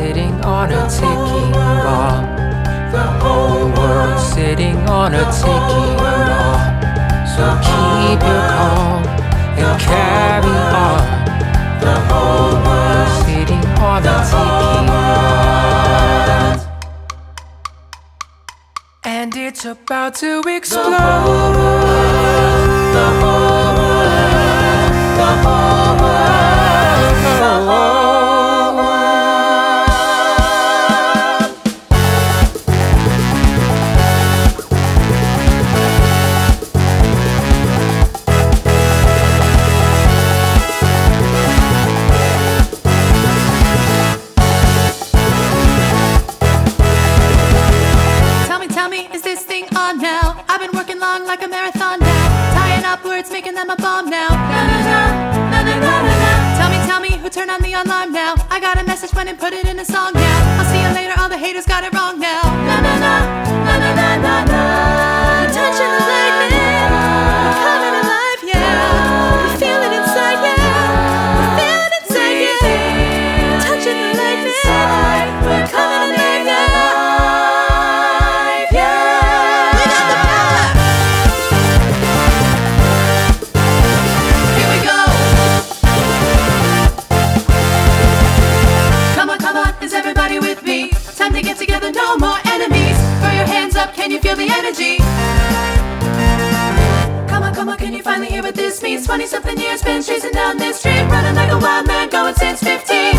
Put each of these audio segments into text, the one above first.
sitting on a ticking bomb. The whole world sitting on a ticking bomb. So keep your calm and carry on. The whole world sitting on a ticking bomb. And it's about to explode. The whole world, the whole world, the whole world. Tell me, is this thing on now? I've been working long like a marathon now, tying up words, making them a bomb now. Na na na, na na na na na. Tell me, who turned on the alarm now? I got a message, went and put it in a song now. I'll see you later, all the haters got it wrong now. Na na na, na na na na na. Touching the lightning, we're coming alive, yeah. We feel it inside, yeah. We feel it inside, yeah. Touching the lightning, we're coming alive, yeah. Time to get together, no more enemies. Throw your hands up, can you feel the energy? Come on, can you finally hear what this means? 20-something years, been chasing down this street, running like a wild man, going since 15.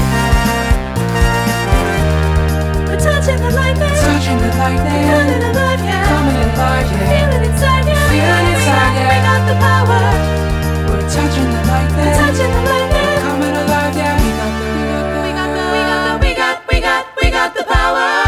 We're touching the lightning, coming alive, yeah. Coming alive, yeah. Feel it inside, yeah. Feel it inside, yeah. We got the power. We're touching the lightning. We're touching the lightning. Coming alive, yeah. We got the power.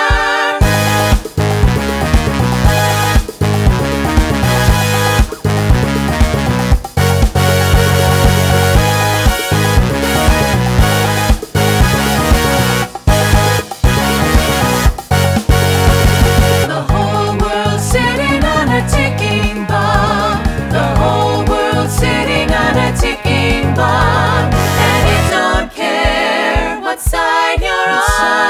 The whole world sitting on a ticking bomb. The whole world sitting on a ticking bomb. And it don't care what side you're on.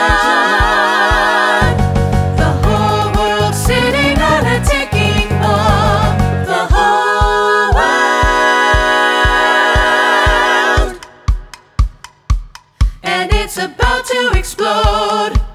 The whole world sitting on a ticking bomb. The whole world. And it's about to explode.